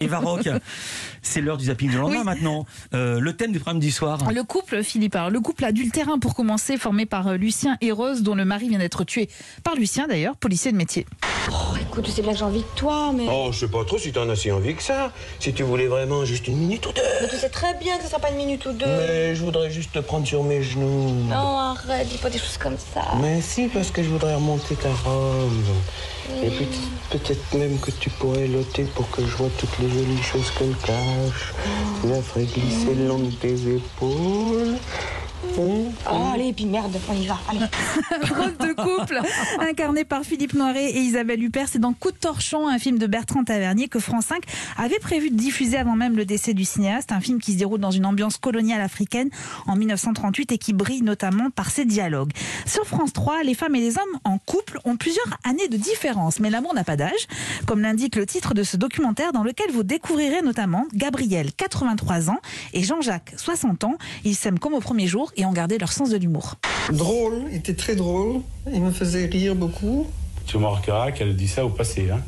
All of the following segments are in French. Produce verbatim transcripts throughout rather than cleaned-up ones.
Eva Rock, c'est l'heure du zapping de lendemain Oui. maintenant. Euh, le thème du programme du soir. Le couple, Philippe, alors, le couple adultérin pour commencer, formé par euh, Lucien et Rose, dont le mari vient d'être tué par Lucien d'ailleurs, policier de métier. Oh, écoute, tu sais bien que j'ai envie de toi, mais... Oh, je sais pas trop si t'en as si envie que ça. Si tu voulais vraiment juste une minute ou deux. Mais tu sais très bien que ce sera pas une minute ou deux. Mais je voudrais juste te prendre sur mes genoux. Non, arrête, dis pas des choses comme ça. Mais si, parce que je voudrais remonter ta robe. Et puis peut-être même que tu pourrais loter pour que je vois toutes les jolies choses qu'elle cache. Je la ferai glisser le long de tes épaules. Hum, Oh, allez, et puis merde, on y va, allez. Drôle de couple, incarné par Philippe Noiret et Isabelle Huppert, c'est dans Coup de torchon, un film de Bertrand Tavernier que France cinq avait prévu de diffuser avant même le décès du cinéaste. Un film qui se déroule dans une ambiance coloniale africaine en mille neuf cent trente-huit et qui brille notamment par ses dialogues. Sur France trois, les femmes et les hommes en couple ont plusieurs années de différence, mais l'amour n'a pas d'âge, comme l'indique le titre de ce documentaire dans lequel vous découvrirez notamment Gabriel, quatre-vingt-trois ans, et Jean-Jacques, soixante ans. Ils s'aiment comme au premier jour et ont gardé leur sens de l'humour. Drôle, il était très drôle, il me faisait rire beaucoup. Tu remarqueras qu'elle dit ça au passé. Hein.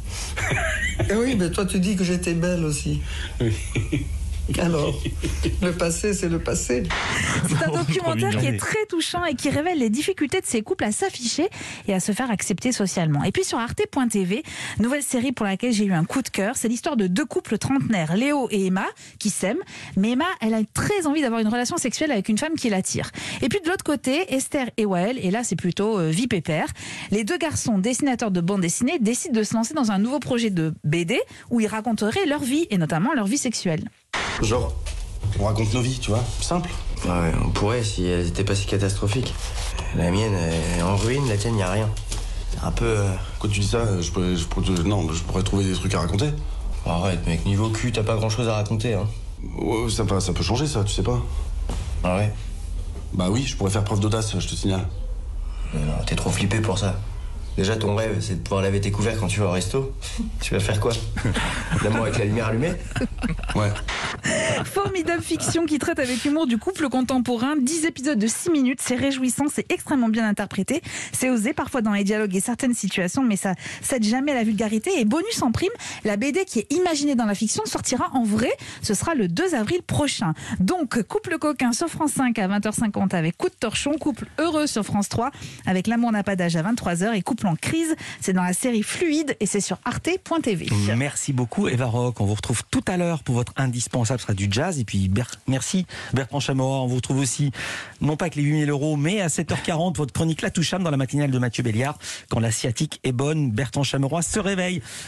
Et oui, mais toi tu dis que j'étais belle aussi. Oui. Alors, le passé, c'est le passé. C'est un Oh, documentaire trop qui est mignon. très touchant et qui révèle les difficultés de ces couples à s'afficher et à se faire accepter socialement. Et puis sur arte point t v, nouvelle série pour laquelle j'ai eu un coup de cœur, c'est l'histoire de deux couples trentenaires, Léo et Emma, qui s'aiment. Mais Emma, elle a très envie d'avoir une relation sexuelle avec une femme qui l'attire. Et puis de l'autre côté, Esther et Wael, et là c'est plutôt euh, vie pépère. Les deux garçons, dessinateurs de bande dessinée, décident de se lancer dans un nouveau projet de B D où ils raconteraient leur vie et notamment leur vie sexuelle. Genre, on raconte nos vies, tu vois, simple. Ouais, on pourrait si elles étaient pas si catastrophiques. La mienne elle est en ruine, la tienne y a rien. Un peu... euh, Quand tu dis ça, je pourrais, je pourrais- non, je pourrais trouver des trucs à raconter. Arrête mec, niveau cul, t'as pas grand chose à raconter, hein. Ouais, ça, peut- ça peut changer, ça, tu sais pas. Ah ouais? Bah oui, je pourrais faire preuve d'audace, je te signale. Mais non, t'es trop flippé pour ça. Déjà, ton rêve, c'est de pouvoir laver tes couverts quand tu vas au resto. Tu vas faire quoi? L'amour avec la lumière allumée? Ouais. Formidable fiction qui traite avec humour du couple contemporain. dix épisodes de six minutes, c'est réjouissant, c'est extrêmement bien interprété. C'est osé parfois dans les dialogues et certaines situations, mais ça cède jamais à la vulgarité. Et bonus en prime, la B D qui est imaginée dans la fiction sortira en vrai. Ce sera le deux avril prochain. Donc, Couple coquin sur France cinq à vingt heures cinquante avec Coup de torchon. Couple heureux sur France trois avec L'amour n'a pas d'âge à vingt-trois heures. Et Couple en crise, c'est dans la série Fluide et c'est sur arte point t v. Merci beaucoup Eva Rock. On vous retrouve tout à l'heure pour votre indispensable, ce sera du jazz. Et puis Ber- merci Bertrand Chameroy. On vous retrouve aussi, non pas avec les huit mille euros, mais à sept heures quarante, votre chronique La Toucham dans la matinale de Mathieu Béliard. Quand la sciatique est bonne, Bertrand Chameroy se réveille.